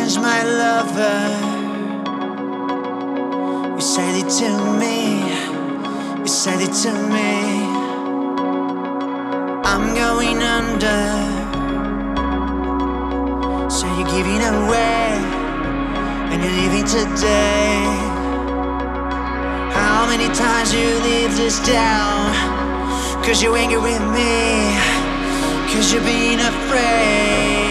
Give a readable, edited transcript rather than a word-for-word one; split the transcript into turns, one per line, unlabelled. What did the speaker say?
as my lover. You said it to me, you said it to me. I'm going under, so you're giving away, and you're leaving today. How many times you leave this down? Cause you're angry with me, cause you're being afraid.